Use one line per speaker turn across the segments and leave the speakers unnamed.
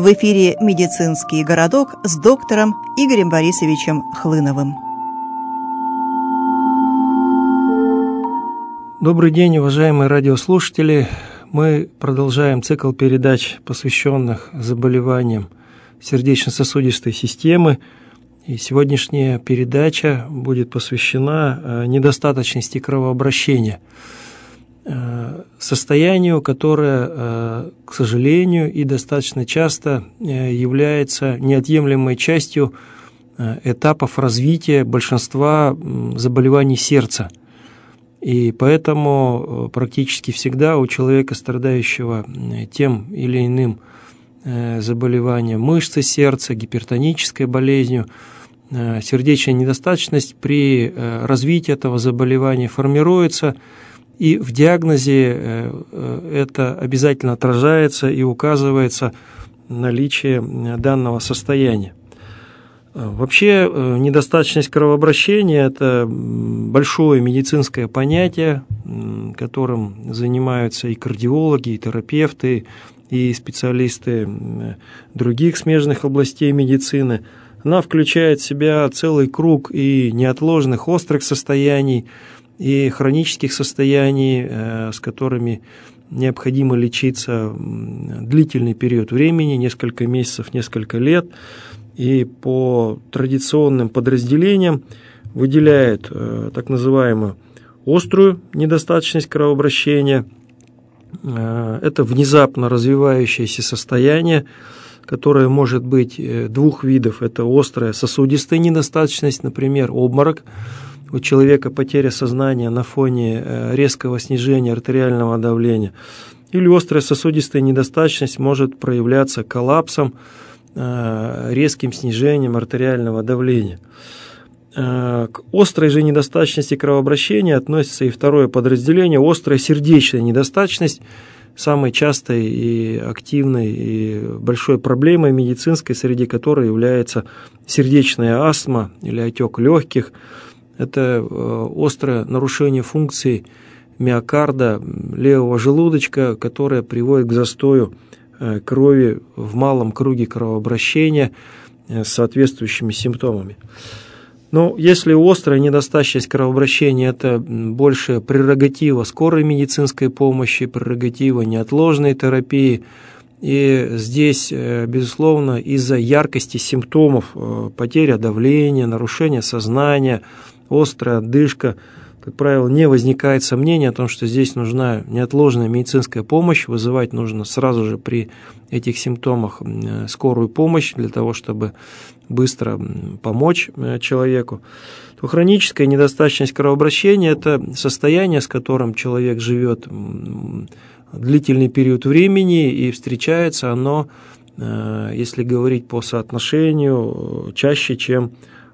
В эфире «Медицинский городок» с доктором Игорем Борисовичем Хлыновым.
Добрый день, уважаемые радиослушатели. Мы продолжаем цикл передач, посвященных заболеваниям сердечно-сосудистой системы. И сегодняшняя передача будет посвящена недостаточности кровообращения. Состоянию, которое, к сожалению, и достаточно часто является неотъемлемой частью этапов развития большинства заболеваний сердца. И поэтому практически всегда у человека, страдающего тем или иным заболеванием мышцы сердца, гипертонической болезнью, сердечная недостаточность при развитии этого заболевания формируется, и в диагнозе это обязательно отражается и указывается наличие данного состояния. Вообще, недостаточность кровообращения – это большое медицинское понятие, которым занимаются и кардиологи, и терапевты, и специалисты других смежных областей медицины. Она включает в себя целый круг и неотложных острых состояний, и хронических состояний, с которыми необходимо лечиться длительный период времени, несколько месяцев, несколько лет, и по традиционным подразделениям выделяет так называемую острую недостаточность кровообращения. Это внезапно развивающееся состояние, которое может быть двух видов. Это острая сосудистая недостаточность, например, обморок. У человека потеря сознания на фоне резкого снижения артериального давления. Или острая сосудистая недостаточность может проявляться коллапсом, резким снижением артериального давления. К острой же недостаточности кровообращения относится и второе подразделение – острая сердечная недостаточность, самой частой и активной и большой проблемой медицинской, среди которой является сердечная астма или отек легких. Это острое нарушение функций миокарда, левого желудочка, которое приводит к застою крови в малом круге кровообращения с соответствующими симптомами. Но если острая недостаточность кровообращения – это больше прерогатива скорой медицинской помощи, прерогатива неотложной терапии, и здесь, безусловно, из-за яркости симптомов, потеря давления, нарушение сознания, острая одышка, как правило, не возникает сомнения о том, что здесь нужна неотложная медицинская помощь, вызывать нужно сразу же при этих симптомах скорую помощь для того, чтобы быстро помочь человеку. То хроническая недостаточность кровообращения – это состояние, с которым человек живет длительный период времени, и встречается оно, если говорить по соотношению, чаще, чем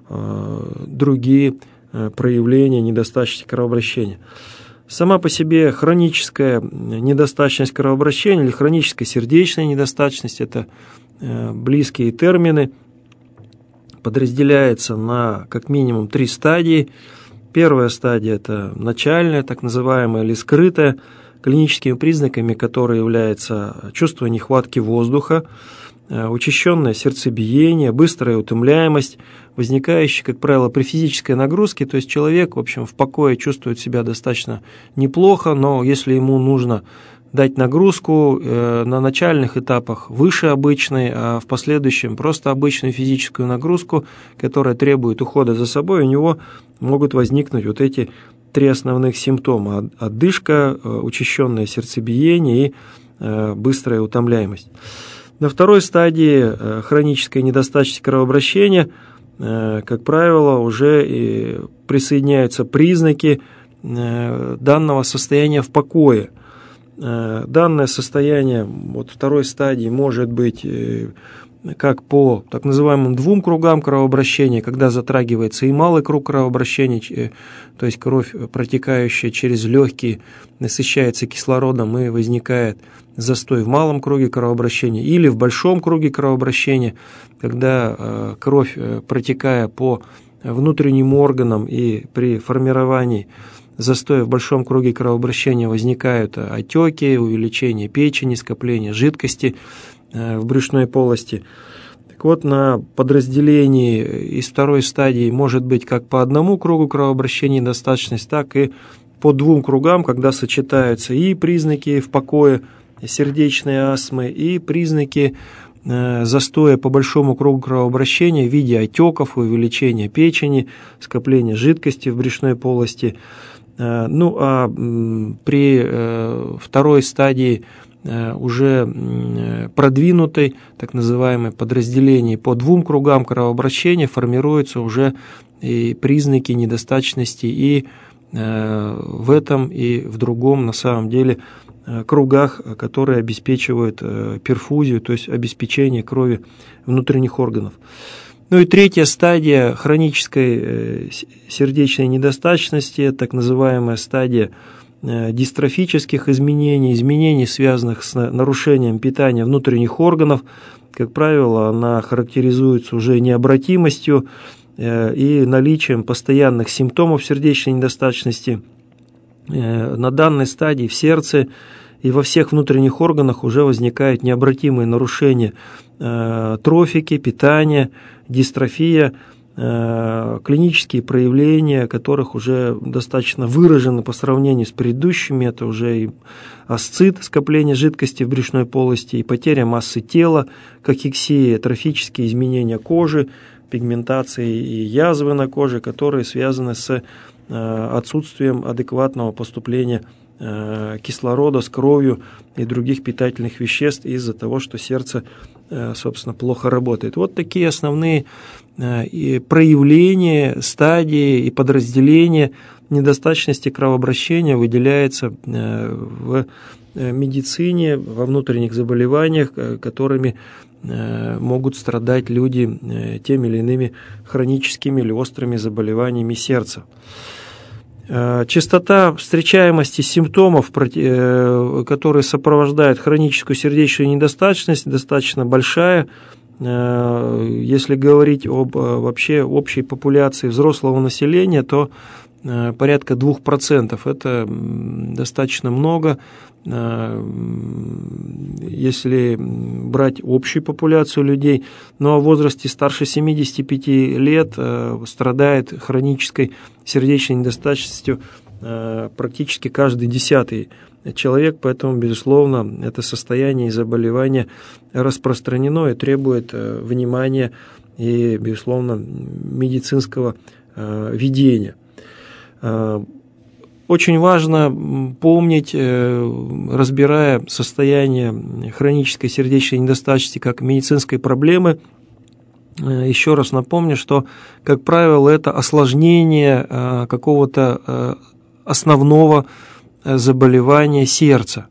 другие проявления недостаточности кровообращения. Сама по себе хроническая недостаточность кровообращения или хроническая сердечная недостаточность – это близкие термины, подразделяется на как минимум 3 стадии. Первая стадия – это начальная, так называемая или скрытая, клиническими признаками которой является чувство нехватки воздуха, учащенное сердцебиение, быстрая утомляемость, возникающая, как правило, при физической нагрузке, то есть человек, в общем, в покое чувствует себя достаточно неплохо, но если ему нужно дать нагрузку на начальных этапах выше обычной, а в последующем просто обычную физическую нагрузку, которая требует ухода за собой, у него могут возникнуть вот эти 3 основных симптома: одышка, учащенное сердцебиение и быстрая утомляемость. На второй стадии хронической недостаточности кровообращения, как правило, уже присоединяются признаки данного состояния в покое. Данное состояние второй стадии может быть как по так называемым 2 кругам кровообращения, когда затрагивается и малый круг кровообращения, то есть кровь, протекающая через легкие, насыщается кислородом и возникает застой в малом круге кровообращения, или в большом круге кровообращения, когда кровь, протекая по внутренним органам и при формировании застоя в большом круге кровообращения возникают отеки, увеличение печени, скопление жидкости. в брюшной полости. Так вот, на подразделении из второй стадии может быть как по одному кругу кровообращения недостаточность, так и по двум кругам, когда сочетаются и признаки в покое сердечной астмы, и признаки застоя по большому кругу кровообращения в виде отеков, увеличения печени, скопления жидкости в брюшной полости. Ну а при второй стадии уже продвинутой, так называемой подразделении по двум кругам кровообращения формируются уже и признаки недостаточности и в этом, и в другом, на самом деле, кругах, которые обеспечивают перфузию, то есть обеспечение крови внутренних органов. Ну и третья стадия хронической сердечной недостаточности, так называемая стадия дистрофических изменений, связанных с нарушением питания внутренних органов. Как правило, она характеризуется уже необратимостью и наличием постоянных симптомов сердечной недостаточности. На данной стадии в сердце и во всех внутренних органах уже возникают необратимые нарушения трофики, питания, дистрофия, клинические проявления, которых уже достаточно выражены по сравнению с предыдущими. Это уже и асцит, скопление жидкости в брюшной полости, и потеря массы тела, кахексия, трофические изменения кожи, пигментации и язвы на коже, которые связаны с отсутствием адекватного поступления кислорода с кровью и других питательных веществ из-за того, что сердце, собственно, плохо работает. Вот такие основные проявления, стадии и подразделения недостаточности кровообращения выделяются в медицине, во внутренних заболеваниях, которыми могут страдать люди теми или иными хроническими или острыми заболеваниями сердца. Частота встречаемости симптомов, которые сопровождают хроническую сердечную недостаточность, достаточно большая. Если говорить об вообще общей популяции взрослого населения, то порядка 2%. Это достаточно много. Если брать общую популяцию людей, но в возрасте старше 75 лет страдает хронической сердечной недостаточностью практически каждый 10-й человек, поэтому, безусловно, это состояние и заболевание распространено и требует внимания и, безусловно, медицинского ведения. Очень важно помнить, разбирая состояние хронической сердечной недостаточности как медицинской проблемы, еще раз напомню, что, как правило, это осложнение какого-то основного заболевания сердца.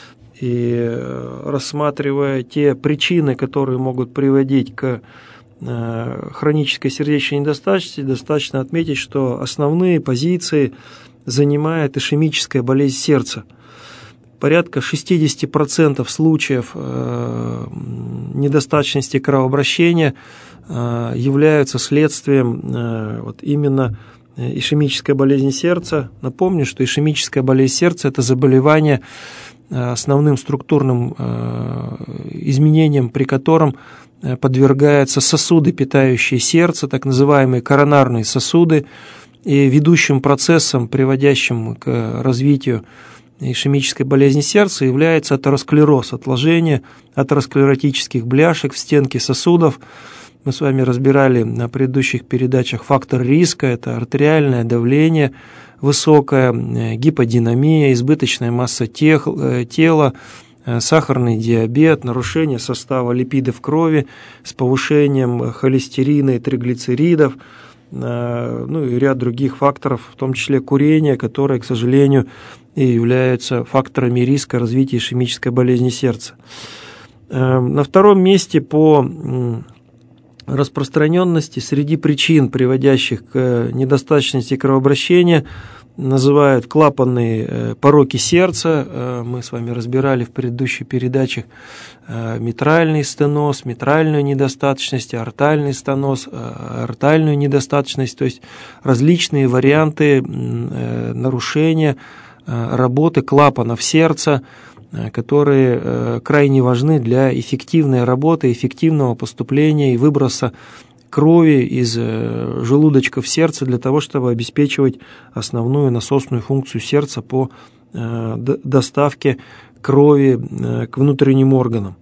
И рассматривая те причины, которые могут приводить к хронической сердечной недостаточности, достаточно отметить, что основные позиции занимает ишемическая болезнь сердца. Порядка 60% случаев недостаточности кровообращения являются следствием вот именно ишемической болезни сердца. Напомню, что ишемическая болезнь сердца – это заболевание, основным структурным изменением, при котором подвергаются сосуды, питающие сердце, так называемые коронарные сосуды, и ведущим процессом, приводящим к развитию ишемической болезни сердца, является атеросклероз, отложение атеросклеротических бляшек в стенке сосудов. Мы с вами разбирали на предыдущих передачах фактор риска, это артериальное давление высокое, гиподинамия, избыточная масса тела, сахарный диабет, нарушение состава липидов крови с повышением холестерина и триглицеридов, ну и ряд других факторов, в том числе курение, которые, к сожалению, и являются факторами риска развития ишемической болезни сердца. На втором месте по распространенности среди причин, приводящих к недостаточности кровообращения, называют клапанные пороки сердца. Мы с вами разбирали в предыдущих передачах митральный стеноз, митральную недостаточность, аортальный стеноз, аортальную недостаточность, то есть различные варианты нарушения работы клапанов сердца, которые крайне важны для эффективной работы, эффективного поступления и выброса крови из желудочков сердца для того, чтобы обеспечивать основную насосную функцию сердца по доставке крови к внутренним органам.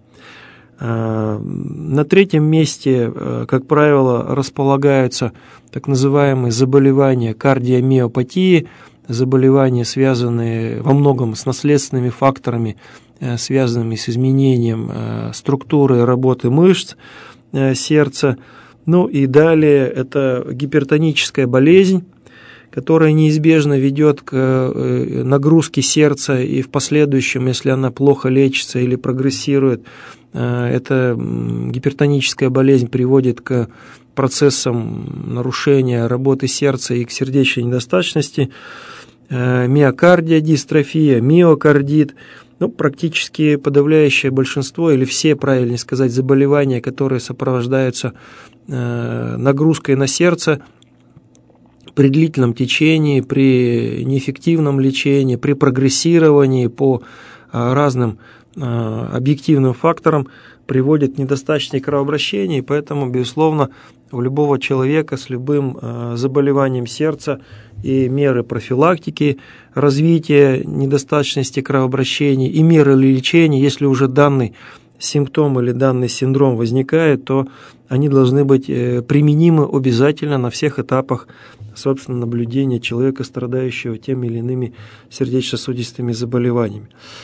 На третьем месте, как правило, располагаются так называемые заболевания кардиомиопатии, заболевания, связанные во многом с наследственными факторами, связанными с изменением структуры работы мышц сердца. Ну и далее это гипертоническая болезнь, которая неизбежно ведет к нагрузке сердца, и в последующем, если она плохо лечится или прогрессирует, эта гипертоническая болезнь приводит к процессам нарушения работы сердца и к сердечной недостаточности, миокардиодистрофия, миокардит. Практически подавляющее большинство, или все, правильнее сказать, заболевания, которые сопровождаются нагрузкой на сердце при длительном течении, при неэффективном лечении, при прогрессировании по разным объективным факторам, приводит к недостаточности кровообращения, и поэтому, безусловно, у любого человека с любым заболеванием сердца и меры профилактики развития недостаточности кровообращения, и меры лечения, если уже данный симптом или данный синдром возникает, то они должны быть применимы обязательно на всех этапах, собственно, наблюдения человека, страдающего теми или иными сердечно-сосудистыми заболеваниями.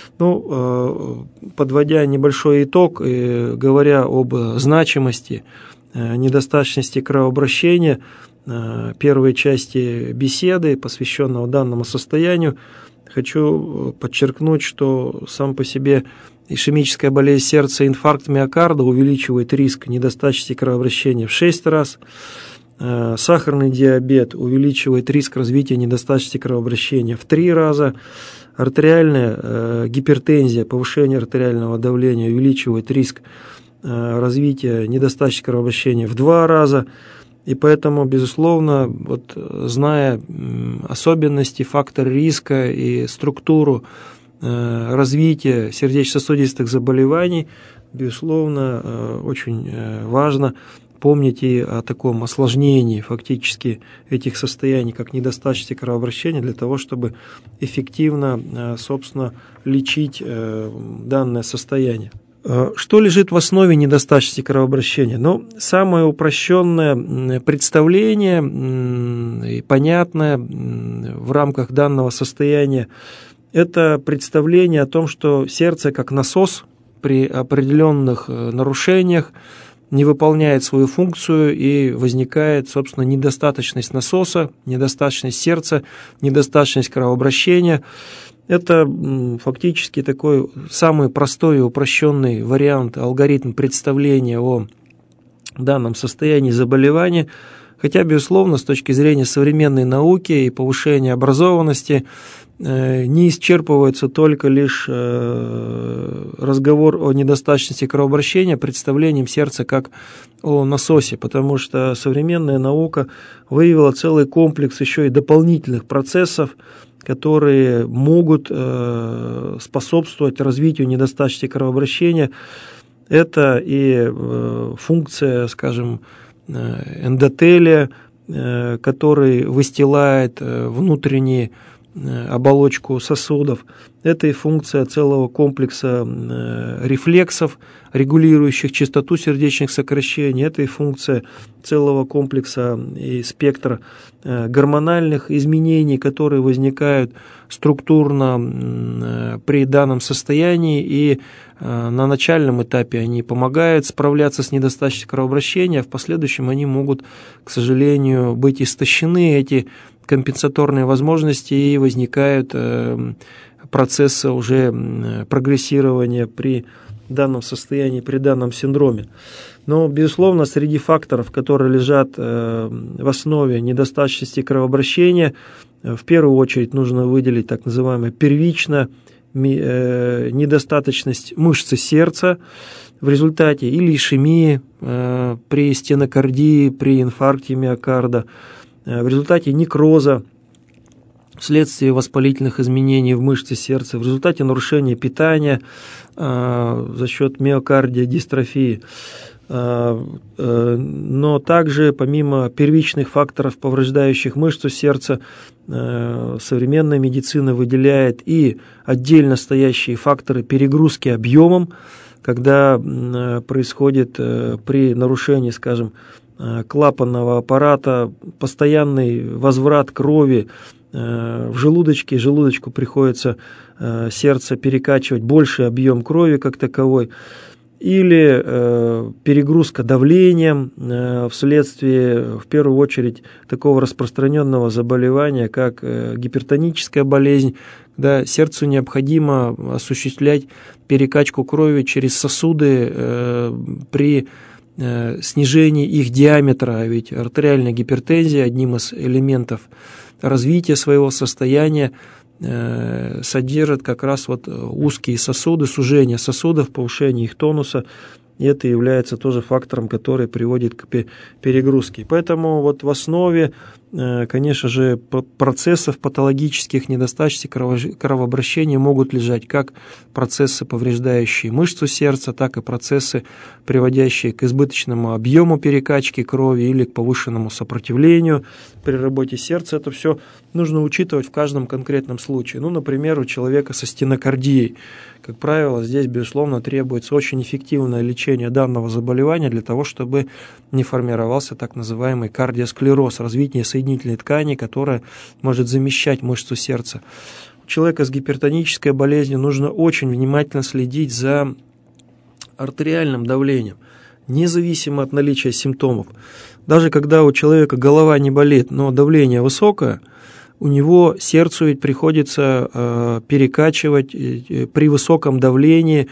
Подводя небольшой итог, говоря об значимости недостаточности кровообращения, первой части беседы, посвященного данному состоянию, хочу подчеркнуть, что сам по себе ишемическая болезнь сердца, инфаркт миокарда увеличивает риск недостаточности кровообращения в 6 раз. Сахарный диабет увеличивает риск развития недостаточности кровообращения в 3 раза. Артериальная гипертензия, повышение артериального давления увеличивает риск развития недостаточности кровообращения в 2 раза. И поэтому, безусловно, зная особенности, факторы риска и структуру развития сердечно-сосудистых заболеваний, безусловно, очень важно помнить и о таком осложнении фактически этих состояний, как недостаточности кровообращения, для того, чтобы эффективно, собственно, лечить данное состояние. Что лежит в основе недостаточности кровообращения? Самое упрощенное представление и понятное в рамках данного состояния – это представление о том, что сердце как насос при определенных нарушениях не выполняет свою функцию, и возникает, собственно, недостаточность насоса, недостаточность сердца, недостаточность кровообращения. Это фактически такой самый простой и упрощенный вариант, алгоритм представления о данном состоянии заболевания, хотя, безусловно, с точки зрения современной науки и повышения образованности не исчерпывается только лишь разговор о недостаточности кровообращения представлением сердца как о насосе, потому что современная наука выявила целый комплекс еще и дополнительных процессов, которые могут способствовать развитию недостаточности кровообращения. Это и функция, скажем, эндотелия, который выстилает внутреннюю оболочку сосудов. Это и функция целого комплекса рефлексов, регулирующих частоту сердечных сокращений. Это и функция целого комплекса и спектра гормональных изменений, которые возникают структурно при данном состоянии, и на начальном этапе они помогают справляться с недостаточностью кровообращения, а в последующем они могут, к сожалению, быть истощены, эти компенсаторные возможности, и возникают процессы уже прогрессирования при данном состоянии, при данном синдроме. Но, безусловно, среди факторов, которые лежат в основе недостаточности кровообращения, в первую очередь нужно выделить так называемую первичную недостаточность мышцы сердца в результате или ишемии при стенокардии, при инфаркте миокарда, в результате некроза вследствие воспалительных изменений в мышце сердца, в результате нарушения питания за счет миокардиодистрофии. Но также, помимо первичных факторов, повреждающих мышцу сердца, современная медицина выделяет и отдельно стоящие факторы перегрузки объемом, когда происходит при нарушении, скажем, клапанного аппарата постоянный возврат крови в желудочке, желудочку приходится сердце перекачивать больший объем крови как таковой, или перегрузка давлением вследствие, в первую очередь, такого распространенного заболевания, как гипертоническая болезнь, когда сердцу необходимо осуществлять перекачку крови через сосуды при снижении их диаметра, ведь артериальная гипертензия одним из элементов развития своего состояния содержит как раз вот узкие сосуды, сужение сосудов, повышение их тонуса, и это является тоже фактором, который приводит к перегрузке. Поэтому вот в основе, конечно же, процессов патологических недостаточности кровообращения могут лежать как процессы, повреждающие мышцу сердца, так и процессы, приводящие к избыточному объему перекачки крови или к повышенному сопротивлению при работе сердца. Это все нужно учитывать в каждом конкретном случае. Ну, например, у человека со стенокардией. Как правило, здесь, безусловно, требуется очень эффективное лечение данного заболевания для того, чтобы не формировался так называемый кардиосклероз, развитие соединительной ткани, которая может замещать мышцу сердца. У человека с гипертонической болезнью нужно очень внимательно следить за артериальным давлением, независимо от наличия симптомов. Даже когда у человека голова не болит, но давление высокое, у него сердцу ведь приходится перекачивать при высоком давлении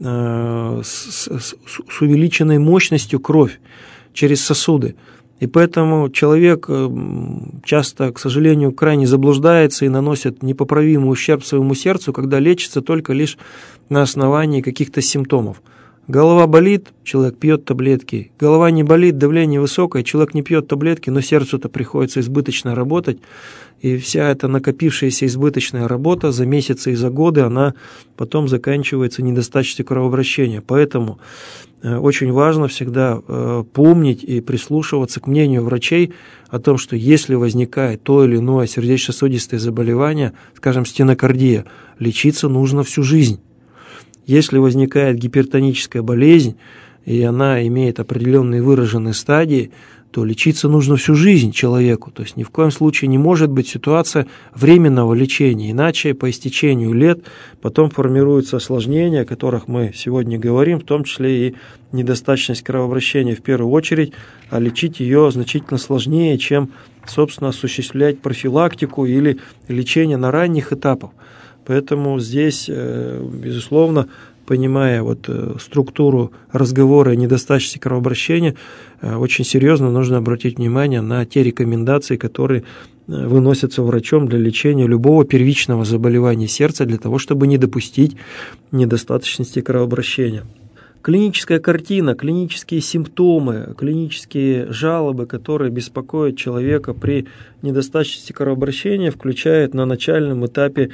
с увеличенной мощностью кровь через сосуды. И поэтому человек часто, к сожалению, крайне заблуждается и наносит непоправимый ущерб своему сердцу, когда лечится только лишь на основании каких-то симптомов. Голова болит, человек пьет таблетки. Голова не болит, давление высокое, человек не пьет таблетки, но сердцу-то приходится избыточно работать. И вся эта накопившаяся избыточная работа за месяцы и за годы, она потом заканчивается недостаточностью кровообращения. Поэтому очень важно всегда помнить и прислушиваться к мнению врачей о том, что если возникает то или иное сердечно-сосудистое заболевание, скажем, стенокардия, лечиться нужно всю жизнь. Если возникает гипертоническая болезнь, и она имеет определенные выраженные стадии, то лечиться нужно всю жизнь человеку. То есть ни в коем случае не может быть ситуация временного лечения. Иначе по истечению лет потом формируются осложнения, о которых мы сегодня говорим, в том числе и недостаточность кровообращения в первую очередь, а лечить ее значительно сложнее, чем, собственно, осуществлять профилактику или лечение на ранних этапах. Поэтому здесь, безусловно, понимая вот структуру разговора о недостаточности кровообращения, очень серьезно нужно обратить внимание на те рекомендации, которые выносятся врачом для лечения любого первичного заболевания сердца, для того, чтобы не допустить недостаточности кровообращения. Клиническая картина, клинические симптомы, клинические жалобы, которые беспокоят человека при недостаточности кровообращения, включают на начальном этапе,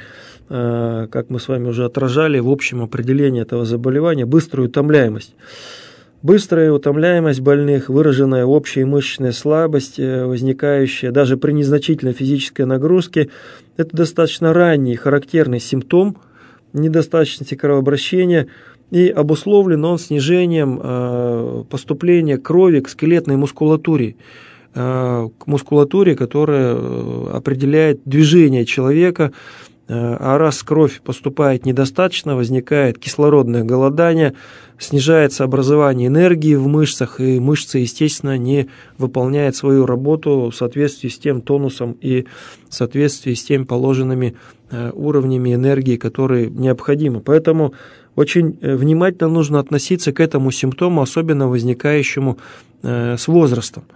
как мы с вами уже отражали в общем определении этого заболевания, быструю утомляемость. Быстрая утомляемость больных, выраженная общая мышечная слабость, возникающая даже при незначительной физической нагрузке, это достаточно ранний характерный симптом недостаточности кровообращения, и обусловлен он снижением поступления крови к скелетной мускулатуре, к мускулатуре, которая определяет движение человека. А раз кровь поступает недостаточно, возникает кислородное голодание, снижается образование энергии в мышцах, и мышцы, естественно, не выполняют свою работу в соответствии с тем тонусом и в соответствии с теми положенными уровнями энергии, которые необходимы. Поэтому очень внимательно нужно относиться к этому симптому, особенно возникающему с возрастом.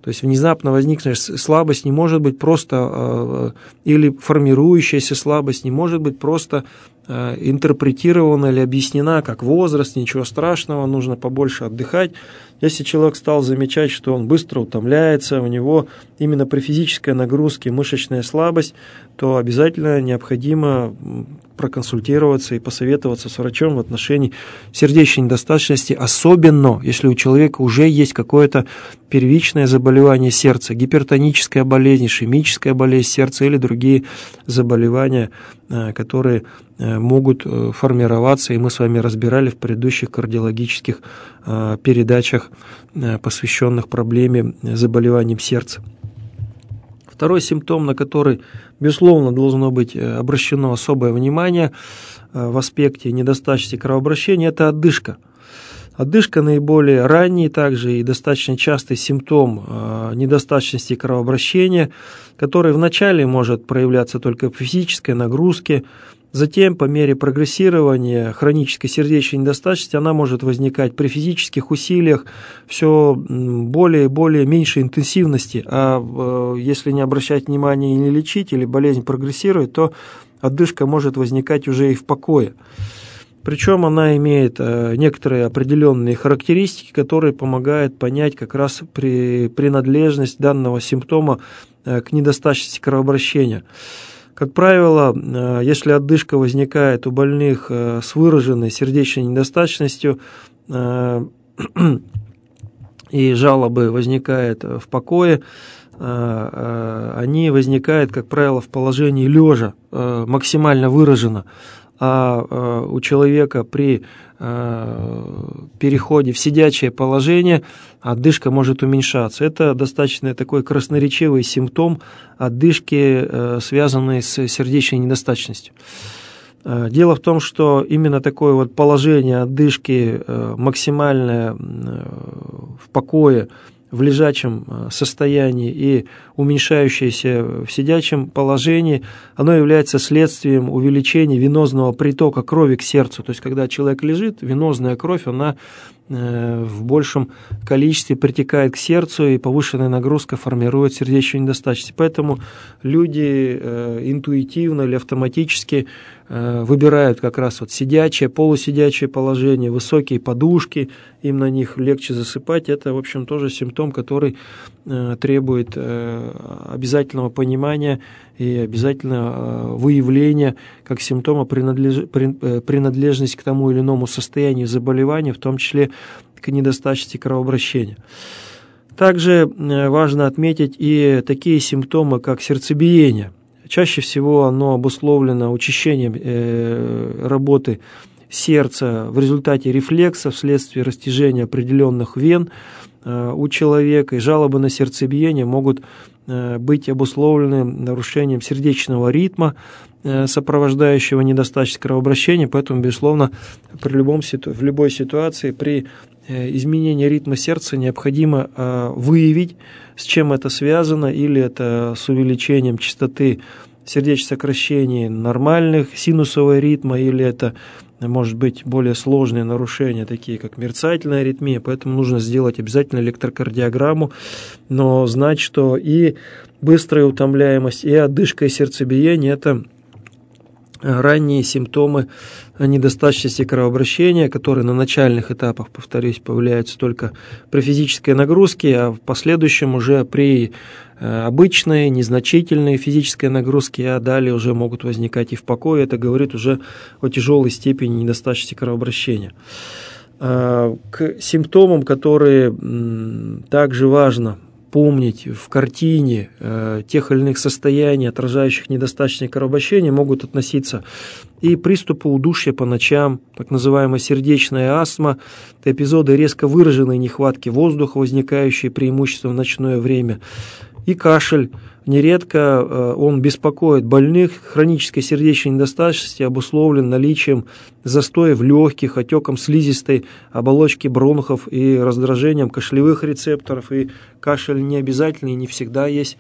То есть внезапно возникнувшая слабость не может быть просто, или формирующаяся слабость не может быть просто интерпретирована или объяснена как возраст, ничего страшного, нужно побольше отдыхать. Если человек стал замечать, что он быстро утомляется, у него именно при физической нагрузке мышечная слабость, то обязательно необходимо проконсультироваться и посоветоваться с врачом в отношении сердечной недостаточности, особенно если у человека уже есть какое-то первичное заболевание сердца, гипертоническая болезнь, ишемическая болезнь сердца или другие заболевания, которые могут формироваться, и мы с вами разбирали в предыдущих кардиологических передачах, посвященных проблеме заболеваний сердца. Второй симптом, на который, безусловно, должно быть обращено особое внимание в аспекте недостаточности кровообращения, это одышка. Одышка наиболее ранний также и достаточно частый симптом недостаточности кровообращения, который вначале может проявляться только при физической нагрузке. Затем, по мере прогрессирования хронической сердечной недостаточности, она может возникать при физических усилиях все более и более меньшей интенсивности. А если не обращать внимания и не лечить, или болезнь прогрессирует, то одышка может возникать уже и в покое. Причем она имеет некоторые определенные характеристики, которые помогают понять как раз принадлежность данного симптома к недостаточности кровообращения. Как правило, если одышка возникает у больных с выраженной сердечной недостаточностью и жалобы возникают в покое, они возникают, как правило, в положении лежа, максимально выраженно. А у человека при переходе в сидячее положение одышка может уменьшаться. Это достаточно такой красноречивый симптом одышки, связанный с сердечной недостаточностью. Дело в том, что именно такое вот положение одышки максимальное в покое, в лежачем состоянии и уменьшающееся в сидячем положении, оно является следствием увеличения венозного притока крови к сердцу. То есть, когда человек лежит, венозная кровь, она в большем количестве притекает к сердцу, и повышенная нагрузка формирует сердечную недостаточность. Поэтому люди интуитивно или автоматически выбирают как раз вот сидячее, полусидячее положение, высокие подушки, им на них легче засыпать. Это, в общем, тоже симптом, который требует обязательного понимания и обязательного выявления как симптома принадлежности к тому или иному состоянию заболевания, в том числе к недостаточности кровообращения. Также важно отметить и такие симптомы, как сердцебиение. Чаще всего оно обусловлено учащением работы сердца в результате рефлекса вследствие растяжения определенных вен у человека, и жалобы на сердцебиение могут быть обусловлены нарушением сердечного ритма, сопровождающего недостаточность кровообращения. Поэтому, безусловно, в любой ситуации при изменении ритма сердца необходимо выявить, с чем это связано, или это с увеличением частоты сердечных сокращений нормальных, синусового ритма, или это может быть более сложные нарушения, такие как мерцательная аритмия, поэтому нужно сделать обязательно электрокардиограмму, но знать, что и быстрая утомляемость, и одышка, и сердцебиение – это ранние симптомы недостаточности кровообращения, которые на начальных этапах, повторюсь, появляются только при физической нагрузке, а в последующем уже при обычной, незначительной физической нагрузке, а далее уже могут возникать и в покое. Это говорит уже о тяжелой степени недостаточности кровообращения. К симптомам, которые также важно помнить в картине тех или иных состояний, отражающих недостаточное кровообращение, могут относиться и приступы удушья по ночам, так называемая сердечная астма, это эпизоды резко выраженной нехватки воздуха, возникающие преимущественно в ночное время, и кашель. Нередко он беспокоит больных. Хронической сердечной недостаточности обусловлен наличием застоя в легких, отеком слизистой оболочки бронхов и раздражением кашлевых рецепторов. И кашель не обязательно и не всегда есть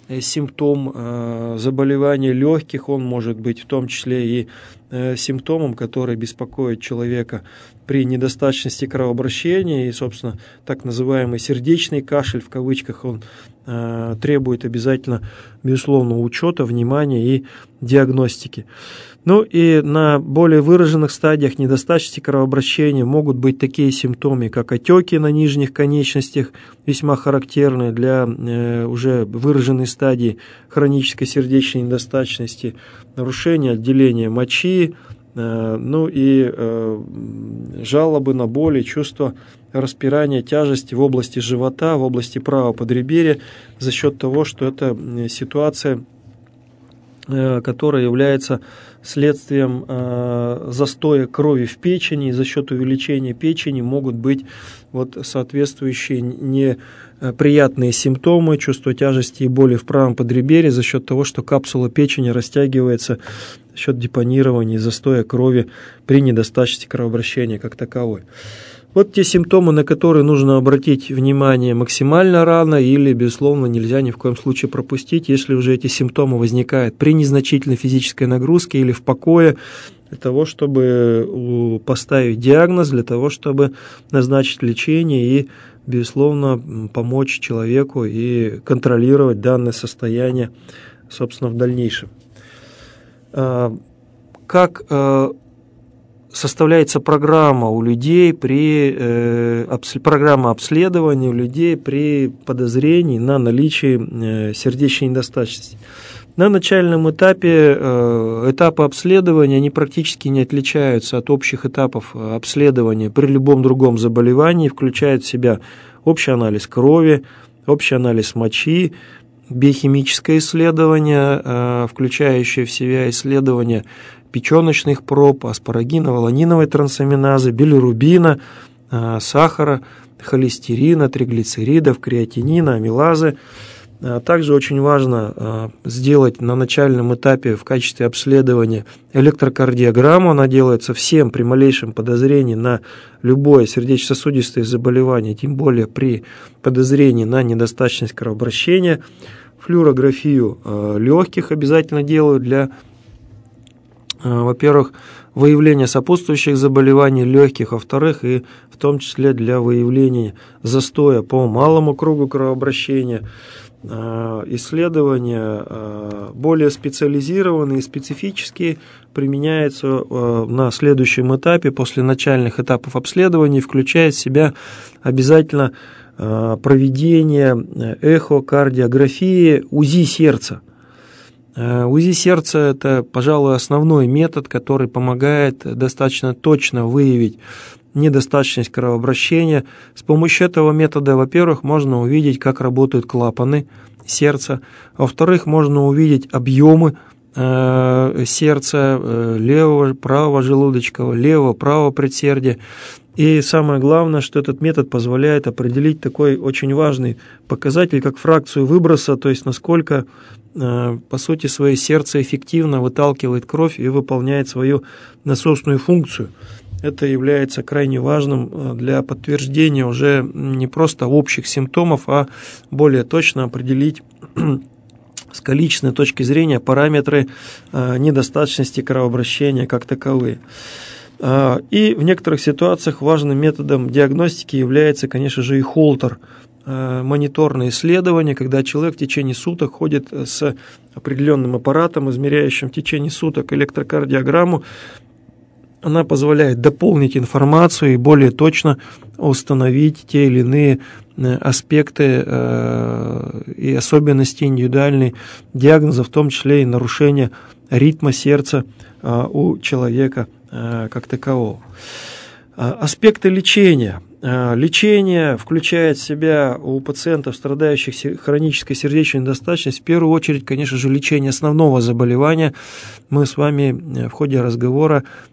симптом заболевания легких, он может быть в том числе и симптомом, который беспокоит человека при недостаточности кровообращения, и, собственно, так называемый сердечный кашель, в кавычках, он требует обязательно, безусловно, учета, внимания и диагностики. Ну и на более выраженных стадиях недостаточности кровообращения могут быть такие симптомы, как отеки на нижних конечностях, весьма характерные для уже выраженной стадии хронической сердечной недостаточности, нарушение отделения мочи, ну и жалобы на боли, чувство распирания, тяжести в области живота, в области правого подреберья за счет того, что это ситуация, которая является следствием застоя крови в печени, и за счет увеличения печени могут быть вот соответствующие неприятные симптомы, чувство тяжести и боли в правом подреберье за счет того, что капсула печени растягивается за счет депонирования и застоя крови при недостаточности кровообращения как таковой. Вот те симптомы, на которые нужно обратить внимание максимально рано или, безусловно, нельзя ни в коем случае пропустить, если уже эти симптомы возникают при незначительной физической нагрузке или в покое, для того, чтобы поставить диагноз, для того, чтобы назначить лечение и, безусловно, помочь человеку и контролировать данное состояние, собственно, в дальнейшем. Как составляется программа у людей программа обследования у людей при подозрении на наличие сердечной недостаточности. На начальном этапе этапы обследования они практически не отличаются от общих этапов обследования при любом другом заболевании, включают в себя общий анализ крови, общий анализ мочи, биохимическое исследование, включающее в себя исследование печеночных проб, аспарагина, валаниновой трансаминазы, билирубина, сахара, холестерина, триглицеридов, креатинина, амилазы. Также очень важно сделать на начальном этапе в качестве обследования электрокардиограмму. Она делается всем при малейшем подозрении на любое сердечно-сосудистое заболевание, тем более при подозрении на недостаточность кровообращения. Флюорографию легких обязательно делают для, во-первых, выявления сопутствующих заболеваний легких, во-вторых, и в том числе для выявления застоя по малому кругу кровообращения. Исследования более специализированные и специфические применяются на следующем этапе после начальных этапов обследования, включая в себя обязательно проведение эхокардиографии УЗИ сердца. УЗИ сердца – это, пожалуй, основной метод, который помогает достаточно точно выявить недостаточность кровообращения. С помощью этого метода, во-первых, можно увидеть, как работают клапаны сердца, во-вторых, можно увидеть объемы сердца левого, правого желудочкового, левого, правого предсердия. И самое главное, что этот метод позволяет определить такой очень важный показатель, как фракцию выброса, то есть насколько, по сути своей, сердце эффективно выталкивает кровь и выполняет свою насосную функцию. Это является крайне важным для подтверждения уже не просто общих симптомов, а более точно определить с количественной точки зрения параметры недостаточности кровообращения как таковые. И в некоторых ситуациях важным методом диагностики является, конечно же, и холтер, мониторное исследование, когда человек в течение суток ходит с определенным аппаратом, измеряющим в течение суток электрокардиограмму. Она позволяет дополнить информацию и более точно установить те или иные аспекты и особенности индивидуальной диагноза, в том числе и нарушение ритма сердца у человека как такового. Аспекты лечения. Лечение включает в себя у пациентов, страдающих хронической сердечной недостаточностью, в первую очередь, конечно же, лечение основного заболевания. Мы с вами в ходе разговора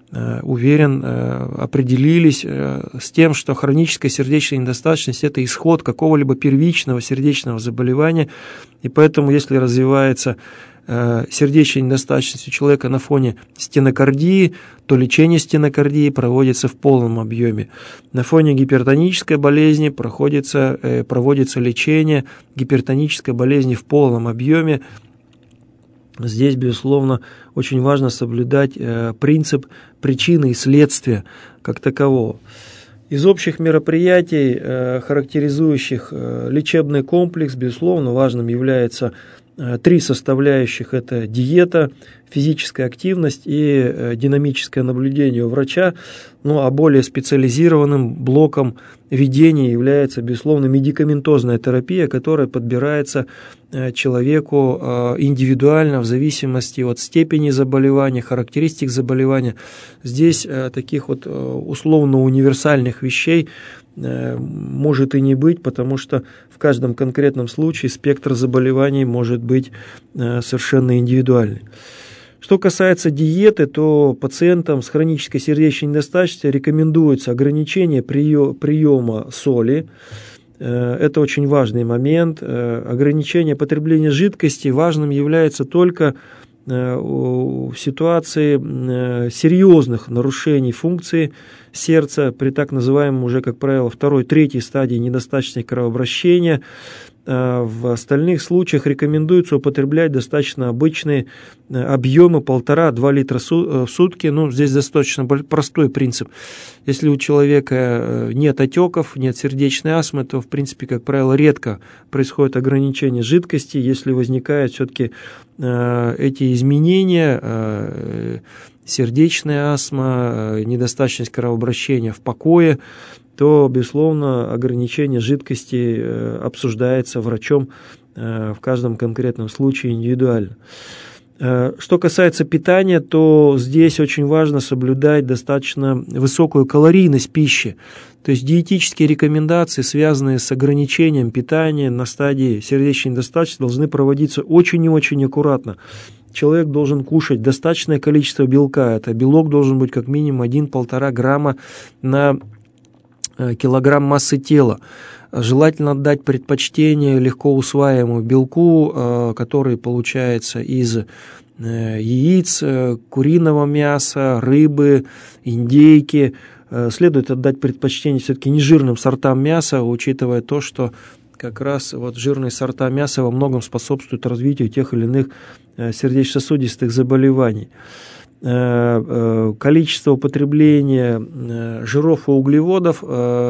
уверен, определились с тем, что хроническая сердечная недостаточность – это исход какого-либо первичного сердечного заболевания, и поэтому, если развивается сердечная недостаточность у человека на фоне стенокардии, то лечение стенокардии проводится в полном объеме. На фоне гипертонической болезни проводится лечение гипертонической болезни в полном объеме. Здесь, безусловно, очень важно соблюдать принцип причины и следствия как такового. Из общих мероприятий, характеризующих лечебный комплекс, безусловно, важным является 3 составляющих – это диета, физическая активность и динамическое наблюдение у врача. Ну, а более специализированным блоком ведения является, безусловно, медикаментозная терапия, которая подбирается человеку индивидуально в зависимости от степени заболевания, характеристик заболевания. Здесь таких вот условно универсальных вещей может и не быть, потому что в каждом конкретном случае спектр заболеваний может быть совершенно индивидуальный. Что касается диеты, то пациентам с хронической сердечной недостаточностью рекомендуется ограничение приема соли. Это очень важный момент. Ограничение потребления жидкости важным является только в ситуации серьезных нарушений функции сердца при так называемом уже, как правило, 2-3 стадии недостаточности кровообращения. В остальных случаях рекомендуется употреблять достаточно обычные объемы 1,5-2 литра в сутки. Ну, здесь достаточно простой принцип. Если у человека нет отеков, нет сердечной астмы, то, в принципе, как правило, редко происходит ограничение жидкости. Если возникают все-таки эти изменения, сердечная астма, недостаточность кровообращения в покое, то, безусловно, ограничение жидкости обсуждается врачом в каждом конкретном случае индивидуально. Что касается питания, то здесь очень важно соблюдать достаточно высокую калорийность пищи. То есть диетические рекомендации, связанные с ограничением питания на стадии сердечной недостаточности, должны проводиться очень и очень аккуратно. Человек должен кушать достаточное количество белка. Это белок должен быть как минимум 1-1,5 грамма на килограмм массы тела. Желательно отдать предпочтение легко усваиваемому белку, который получается из яиц, куриного мяса, рыбы, индейки. Следует отдать предпочтение все-таки нежирным сортам мяса, учитывая то, что как раз вот жирные сорта мяса во многом способствуют развитию тех или иных сердечно-сосудистых заболеваний. Количество употребления жиров и углеводов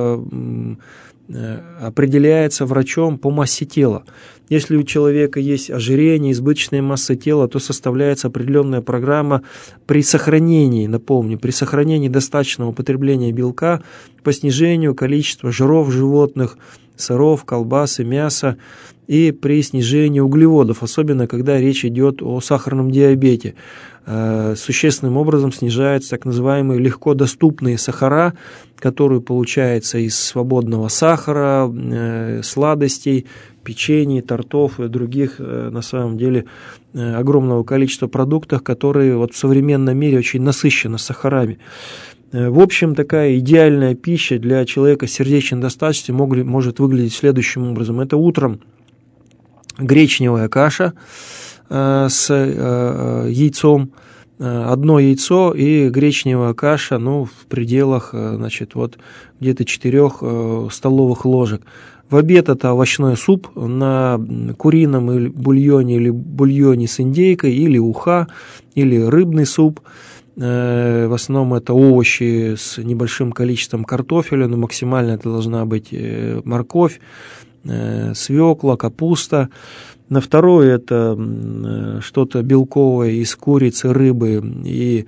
определяется врачом по массе тела. Если у человека есть ожирение, избыточная масса тела, то составляется определенная программа при сохранении, напомню, при сохранении достаточного употребления белка по снижению количества жиров животных, сыров, колбасы, мяса и при снижении углеводов, особенно когда речь идет о сахарном диабете. Существенным образом снижаются так называемые легко доступные сахара, которые получаются из свободного сахара, сладостей, печенье, тортов и других, на самом деле, огромного количества продуктов, которые вот в современном мире очень насыщены сахарами. В общем, такая идеальная пища для человека с сердечной недостаточностью может выглядеть следующим образом. Это утром гречневая каша с яйцом, одно яйцо и гречневая каша, в пределах, вот где-то 4 столовых ложек. В обед это овощной суп на курином бульоне или бульоне с индейкой, или уха, или рыбный суп. В основном это овощи с небольшим количеством картофеля, но максимально это должна быть морковь, свекла, капуста. На второе это что-то белковое из курицы, рыбы или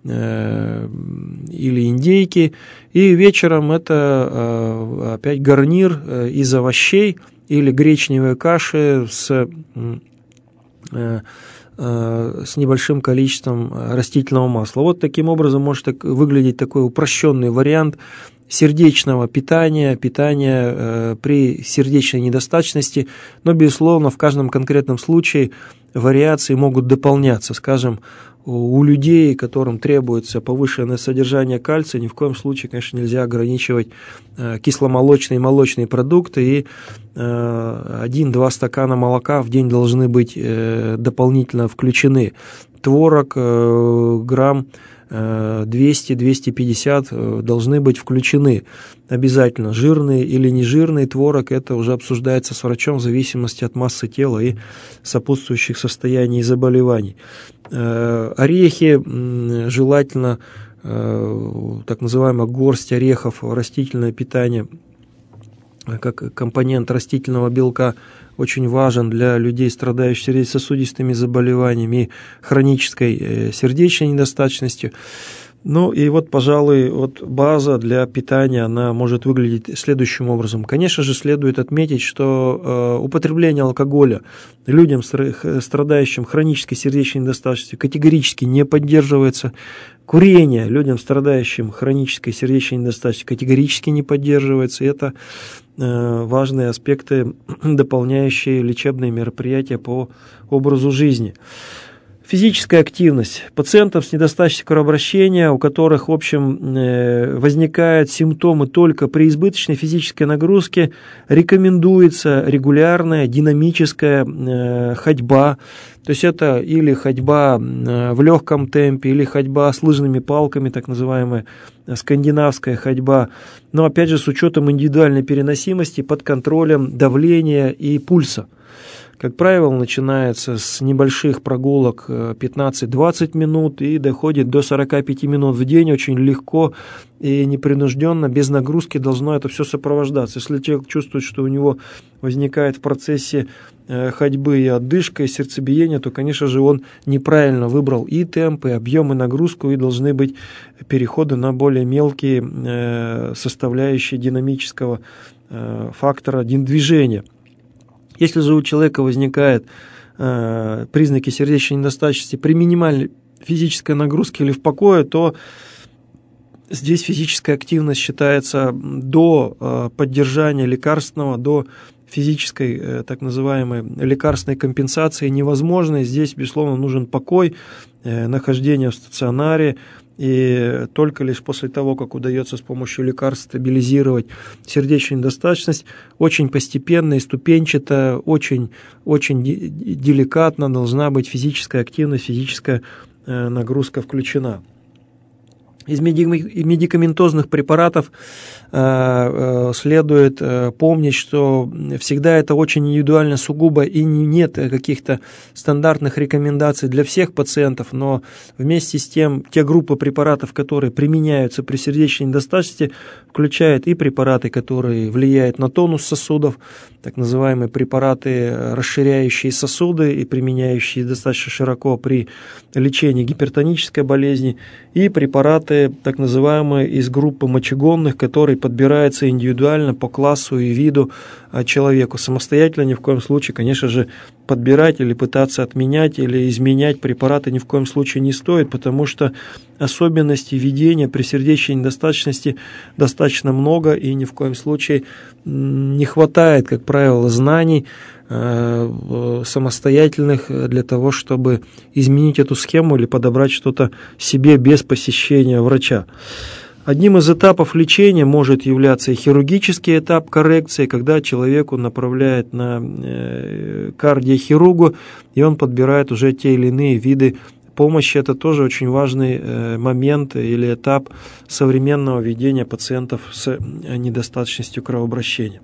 индейки. И вечером это опять гарнир из овощей или гречневой каши с небольшим количеством растительного масла. Вот таким образом может выглядеть такой упрощенный вариант сердечного питания при сердечной недостаточности, но, безусловно, в каждом конкретном случае вариации могут дополняться. Скажем, у людей, которым требуется повышенное содержание кальция, ни в коем случае, конечно, нельзя ограничивать кисломолочные и молочные продукты, и 1-2 стакана молока в день должны быть дополнительно включены. Творог грамм 200-250 должны быть включены обязательно. Жирный или нежирный творог, это уже обсуждается с врачом в зависимости от массы тела и сопутствующих состояний и заболеваний. Орехи желательно, так называемая горсть орехов, растительное питание, как компонент растительного белка, очень важен для людей, страдающих сердечно-сосудистыми заболеваниями и хронической сердечной недостаточностью. Ну и вот, пожалуй, база для питания, она может выглядеть следующим образом. Конечно же, следует отметить, что употребление алкоголя людям, страдающим хронической сердечной недостаточностью, категорически не поддерживается. Курение людям, страдающим хронической сердечной недостаточностью, категорически не поддерживается. Это важные аспекты, дополняющие лечебные мероприятия по образу жизни. Физическая активность. Пациентов с недостаточностью кровообращения, у которых, в общем, возникают симптомы только при избыточной физической нагрузке, рекомендуется регулярная динамическая ходьба. То есть это или ходьба в легком темпе, или ходьба с лыжными палками, так называемая скандинавская ходьба. Но опять же с учетом индивидуальной переносимости, под контролем давления и пульса. Как правило, начинается с небольших прогулок 15-20 минут и доходит до 45 минут в день. Очень легко и непринужденно, без нагрузки должно это все сопровождаться. Если человек чувствует, что у него возникает в процессе ходьбы и одышка, и сердцебиение, то, конечно же, он неправильно выбрал и темп, и объем, и нагрузку, и должны быть переходы на более мелкие составляющие динамического фактора движения. Если же у человека возникают признаки сердечной недостаточности при минимальной физической нагрузке или в покое, то здесь физическая активность считается до поддержания лекарственного, до физической, так называемой, лекарственной компенсации невозможной. Здесь, безусловно, нужен покой, нахождение в стационаре. И только лишь после того, как удается с помощью лекарств стабилизировать сердечную недостаточность, очень постепенно и ступенчато, очень деликатно должна быть физическая активность, физическая нагрузка включена. Из медикаментозных препаратов следует помнить, что всегда это очень индивидуально, сугубо, и нет каких-то стандартных рекомендаций для всех пациентов, но вместе с тем те группы препаратов, которые применяются при сердечной недостаточности, включают и препараты, которые влияют на тонус сосудов, так называемые препараты, расширяющие сосуды и применяющие достаточно широко при лечении гипертонической болезни, и препараты, так называемые из группы мочегонных, которые подбираются индивидуально по классу и виду человеку. Самостоятельно ни в коем случае, конечно же, подбирать или пытаться отменять или изменять препараты ни в коем случае не стоит, потому что особенностей ведения при сердечной недостаточности достаточно много, и ни в коем случае не хватает, как правило, знаний самостоятельных для того, чтобы изменить эту схему или подобрать что-то себе без посещения врача. Одним из этапов лечения может являться и хирургический этап коррекции, когда человеку направляют на кардиохирургу, и он подбирает уже те или иные виды помощи. Это тоже очень важный момент или этап современного ведения пациентов с недостаточностью кровообращения.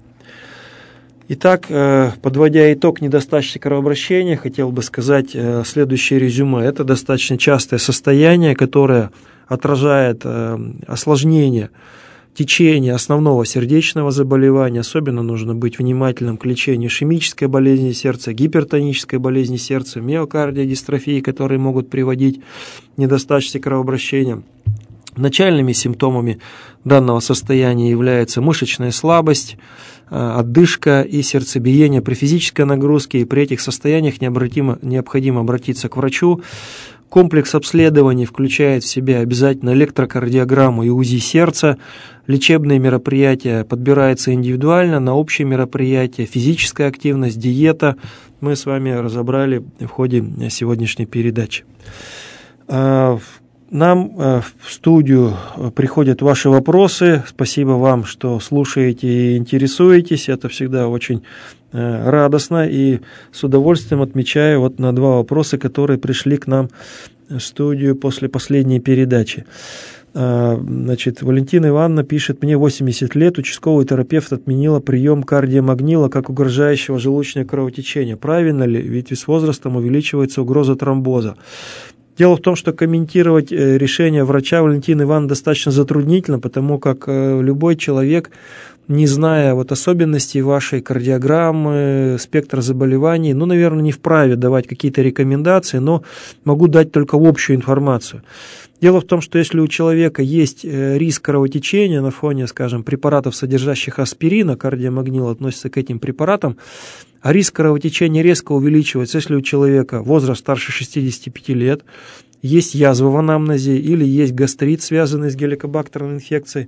Итак, подводя итог недостаточности кровообращения, хотел бы сказать следующее резюме. Это достаточно частое состояние, которое отражает осложнение течения основного сердечного заболевания. Особенно нужно быть внимательным к лечению ишемической болезни сердца, гипертонической болезни сердца, миокардиодистрофии, которые могут приводить к недостаточности кровообращения. Начальными симптомами данного состояния является мышечная слабость, одышка и сердцебиение при физической нагрузке, и при этих состояниях необходимо обратиться к врачу. Комплекс обследований включает в себя обязательно электрокардиограмму и УЗИ сердца. Лечебные мероприятия подбираются индивидуально, на общие мероприятия, физическая активность, диета мы с вами разобрали в ходе сегодняшней передачи. Нам в студию приходят ваши вопросы. Спасибо вам, что слушаете и интересуетесь. Это всегда очень радостно. И с удовольствием отмечаю вот на 2 вопроса, которые пришли к нам в студию после последней передачи. Значит, Валентина Ивановна пишет: мне 80 лет, участковый терапевт отменила прием кардиомагнила как угрожающего желудочное кровотечение. Правильно ли? Ведь с возрастом увеличивается угроза тромбоза. Дело в том, что комментировать решение врача Валентины Ивановны достаточно затруднительно, потому как любой человек, не зная вот особенностей вашей кардиограммы, спектра заболеваний, наверное, не вправе давать какие-то рекомендации, но могу дать только общую информацию. Дело в том, что если у человека есть риск кровотечения на фоне, скажем, препаратов, содержащих аспирин, кардиомагнил относится к этим препаратам, а риск кровотечения резко увеличивается, если у человека возраст старше 65 лет, есть язва в анамнезе или есть гастрит, связанный с геликобактерной инфекцией.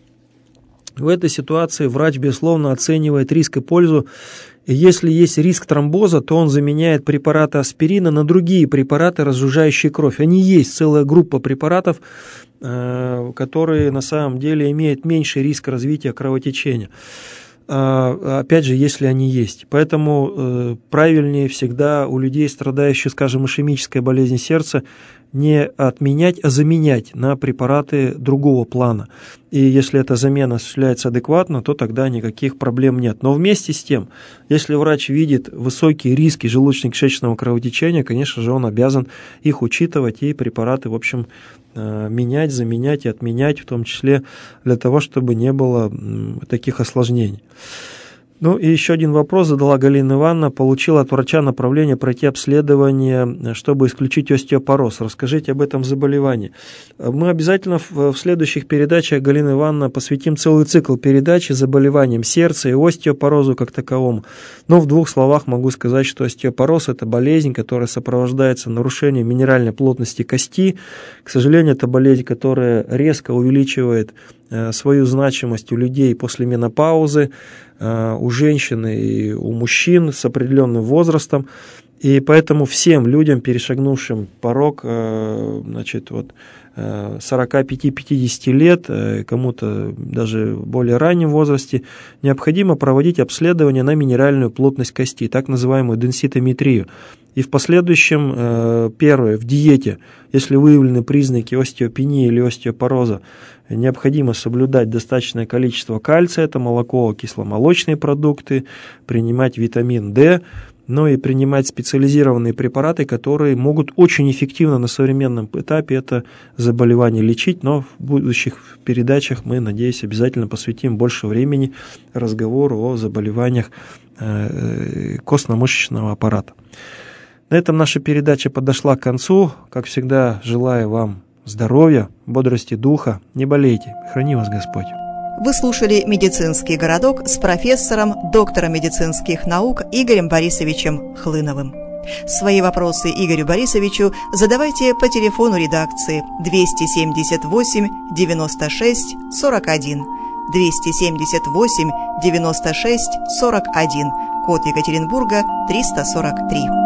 В этой ситуации врач, безусловно, оценивает риск и пользу. И если есть риск тромбоза, то он заменяет препараты аспирина на другие препараты, разжижающие кровь. Они есть, целая группа препаратов, которые на самом деле имеют меньший риск развития кровотечения. Опять же, если они есть. Поэтому правильнее всегда у людей, страдающих, скажем, ишемической болезнью сердца, не отменять, а заменять на препараты другого плана. И если эта замена осуществляется адекватно, то тогда никаких проблем нет. Но вместе с тем, если врач видит высокие риски желудочно-кишечного кровотечения, конечно же, он обязан их учитывать и препараты, в общем, менять, заменять и отменять, в том числе для того, чтобы не было таких осложнений. Ну и еще один вопрос задала Галина Ивановна. Получила от врача направление пройти обследование, чтобы исключить остеопороз. Расскажите об этом заболевании. Мы обязательно в следующих передачах, Галина Ивановна, посвятим целый цикл передач заболеваниям сердца и остеопорозу как таковому. Но в 2 словах могу сказать, что остеопороз – это болезнь, которая сопровождается нарушением минеральной плотности кости. К сожалению, это болезнь, которая резко увеличивает свою значимость у людей после менопаузы, у женщин и у мужчин с определенным возрастом. И поэтому всем людям, перешагнувшим порог 45-50 лет, кому-то даже в более раннем возрасте, необходимо проводить обследование на минеральную плотность кости, так называемую денситометрию. И в последующем, первое, в диете, если выявлены признаки остеопении или остеопороза, необходимо соблюдать достаточное количество кальция, это молоко, кисломолочные продукты, принимать витамин D, но и принимать специализированные препараты, которые могут очень эффективно на современном этапе это заболевание лечить, но в будущих передачах мы, надеюсь, обязательно посвятим больше времени разговору о заболеваниях костно-мышечного аппарата. На этом наша передача подошла к концу. Как всегда, желаю вам здоровья, бодрости духа, не болейте, храни вас Господь.
Вы слушали «Медицинский городок» с профессором, доктором медицинских наук Игорем Борисовичем Хлыновым. Свои вопросы Игорю Борисовичу задавайте по телефону редакции 278 96 41, 278 96 41, код Екатеринбурга 343.